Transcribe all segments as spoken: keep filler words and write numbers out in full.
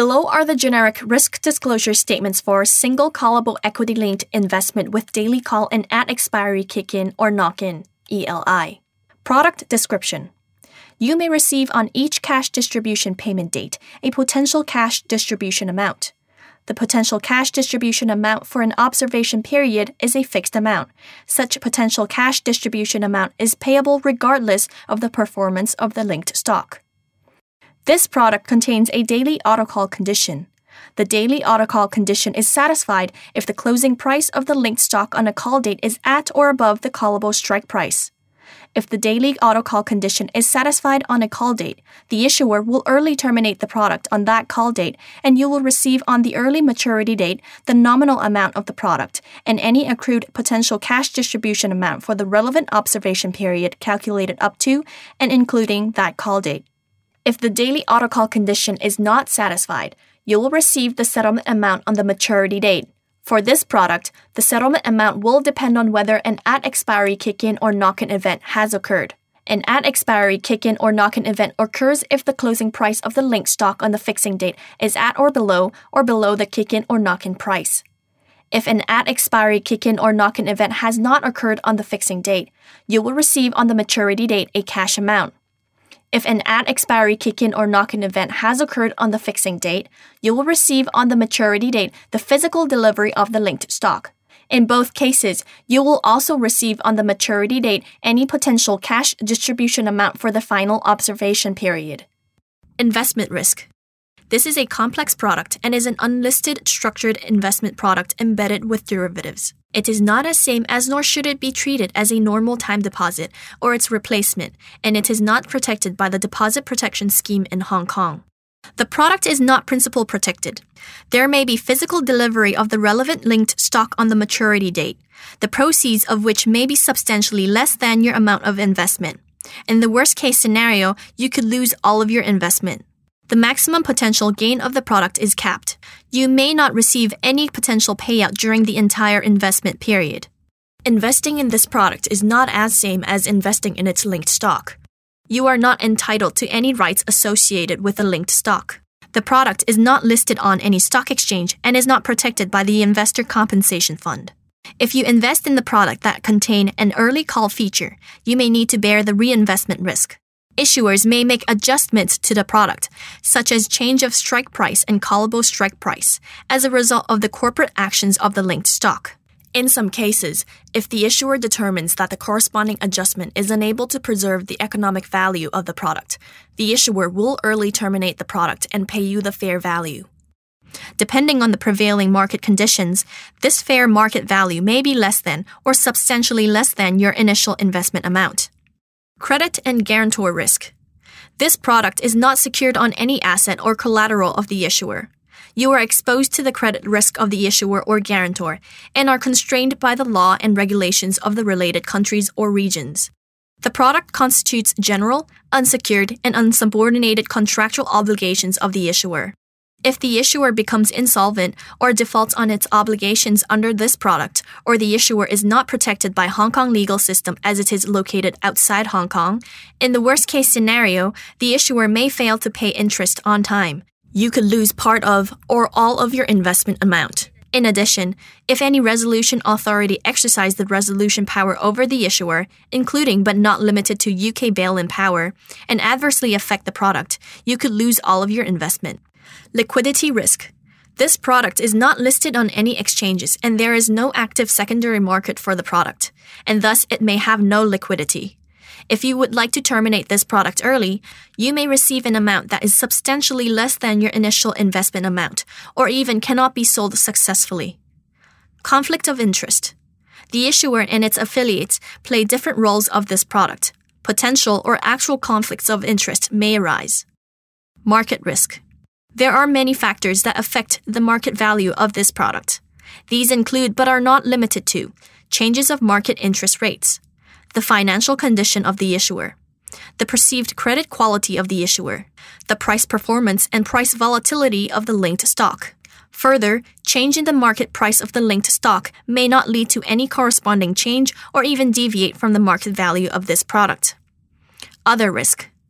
Below are the generic risk disclosure statements for single callable equity-linked investment with daily call and at expiry kick-in or knock-in, E L I. Product description. You may receive on each cash distribution payment date a potential cash distribution amount. The potential cash distribution amount for an observation period is a fixed amount. Such potential cash distribution amount is payable regardless of the performance of the linked stock. This product contains a daily autocall condition. The daily autocall condition is satisfied if the closing price of the linked stock on a call date is at or above the callable strike price. If the daily autocall condition is satisfied on a call date, the issuer will early terminate the product on that call date, and you will receive on the early maturity date the nominal amount of the product and any accrued potential cash distribution amount for the relevant observation period calculated up to and including that call date. If the daily autocall condition is not satisfied, you will receive the settlement amount on the maturity date. For this product, the settlement amount will depend on whether an at-expiry kick-in or knock-in event has occurred. An at-expiry kick-in or knock-in event occurs if the closing price of the linked stock on the fixing date is at or below or below the kick-in or knock-in price. If an at-expiry kick-in or knock-in event has not occurred on the fixing date, you will receive on the maturity date a cash amount. If an at-expiry kick-in or knock-in event has occurred on the fixing date, you will receive on the maturity date the physical delivery of the linked stock. In both cases, you will also receive on the maturity date any potential cash distribution amount for the final observation period. Investment risk. This is a complex product and is an unlisted structured investment product embedded with derivatives. It is not as same as nor should it be treated as a normal time deposit or its replacement, and it is not protected by the Deposit Protection Scheme in Hong Kong. The product is not principal protected. There may be physical delivery of the relevant linked stock on the maturity date, the proceeds of which may be substantially less than your amount of investment. In the worst case scenario, you could lose all of your investment. The maximum potential gain of the product is capped. You may not receive any potential payout during the entire investment period. Investing in this product is not as same as investing in its linked stock. You are not entitled to any rights associated with the linked stock. The product is not listed on any stock exchange and is not protected by the Investor Compensation Fund. If you invest in the product that contain an early call feature, you may need to bear the reinvestment risk. Issuers may make adjustments to the product, such as change of strike price and callable strike price, as a result of the corporate actions of the linked stock. In some cases, if the issuer determines that the corresponding adjustment is unable to preserve the economic value of the product, the issuer will early terminate the product and pay you the fair value. Depending on the prevailing market conditions, this fair market value may be less than or substantially less than your initial investment amount. Credit and guarantor risk. This product is not secured on any asset or collateral of the issuer. You are exposed to the credit risk of the issuer or guarantor and are constrained by the law and regulations of the related countries or regions. The product constitutes general, unsecured, and unsubordinated contractual obligations of the issuer. If the issuer becomes insolvent or defaults on its obligations under this product, or the issuer is not protected by Hong Kong legal system as it is located outside Hong Kong, in the worst-case scenario, the issuer may fail to pay interest on time. You could lose part of or all of your investment amount. In addition, if any resolution authority exercise the resolution power over the issuer, including but not limited to U K bail-in power, and adversely affect the product, you could lose all of your investment. Liquidity risk. This product is not listed on any exchanges and there is no active secondary market for the product, and thus it may have no liquidity. If you would like to terminate this product early, you may receive an amount that is substantially less than your initial investment amount, or even cannot be sold successfully. Conflict of interest. The issuer and its affiliates play different roles of this product. Potential or actual conflicts of interest may arise. Market risk. There are many factors that affect the market value of this product. These include, but are not limited to, changes of market interest rates, the financial condition of the issuer, the perceived credit quality of the issuer, the price performance and price volatility of the linked stock. Further, change in the market price of the linked stock may not lead to any corresponding change or even deviate from the market value of this product. Other risk.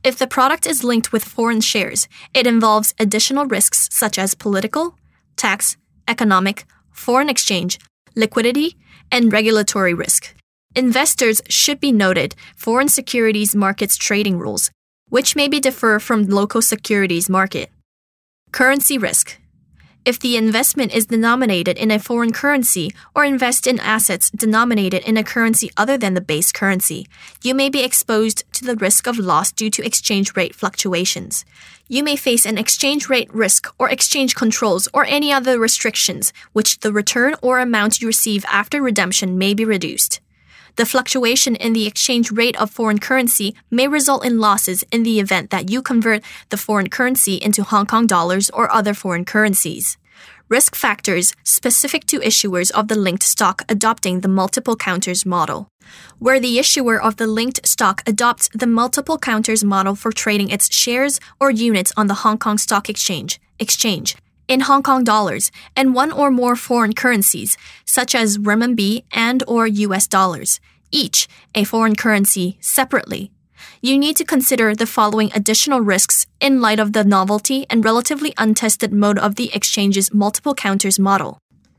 If the product is linked with foreign shares, it involves additional risks such as political, tax, economic, foreign exchange, liquidity, and regulatory risk. Investors should be noted foreign securities markets trading rules, which may be differ from local securities market. Currency risk. If the investment is denominated in a foreign currency or invest in assets denominated in a currency other than the base currency, you may be exposed to the risk of loss due to exchange rate fluctuations. You may face an exchange rate risk or exchange controls or any other restrictions, which the return or amount you receive after redemption may be reduced. The fluctuation in the exchange rate of foreign currency may result in losses in the event that you convert the foreign currency into Hong Kong dollars or other foreign currencies. Risk factors specific to issuers of the linked stock adopting the multiple counters model. Where the issuer of the linked stock adopts the multiple counters model for trading its shares or units on the Hong Kong Stock Exchange, exchange in Hong Kong dollars and one or more foreign currencies, such as renminbi and or U S dollars, each a foreign currency separately. You need to consider the following additional risks in light of the novelty and relatively untested mode of the exchange's multiple counters model.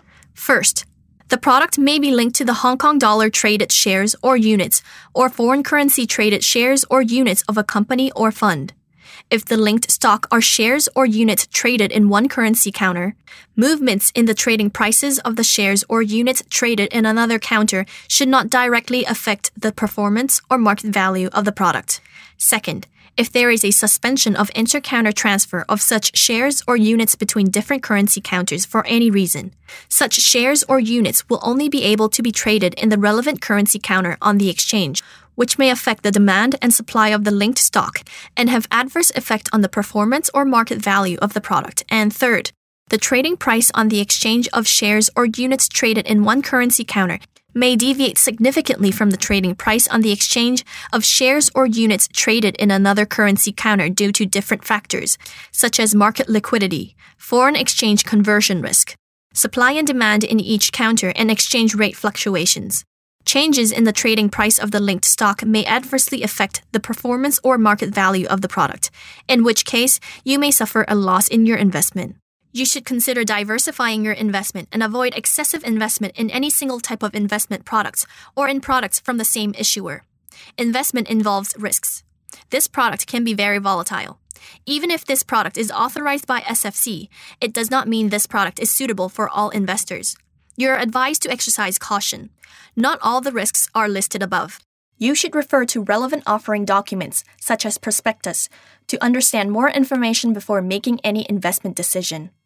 First, the product may be linked to the Hong Kong dollar traded shares or units or foreign currency traded shares or units of a company or fund. If the linked stock are shares or units traded in one currency counter, movements in the trading prices of the shares or units traded in another counter should not directly affect the performance or market value of the product. Second, if there is a suspension of inter-counter transfer of such shares or units between different currency counters for any reason, such shares or units will only be able to be traded in the relevant currency counter on the exchange, which may affect the demand and supply of the linked stock and have adverse effect on the performance or market value of the product. And third, the trading price on the exchange of shares or units traded in one currency counter may deviate significantly from the trading price on the exchange of shares or units traded in another currency counter due to different factors, such as market liquidity, foreign exchange conversion risk, supply and demand in each counter, and exchange rate fluctuations. Changes in the trading price of the linked stock may adversely affect the performance or market value of the product, in which case you may suffer a loss in your investment. You should consider diversifying your investment and avoid excessive investment in any single type of investment products or in products from the same issuer. Investment involves risks. This product can be very volatile. Even if this product is authorized by S F C, it does not mean this product is suitable for all investors. You are advised to exercise caution. Not all the risks are listed above. You should refer to relevant offering documents, such as prospectus, to understand more information before making any investment decision.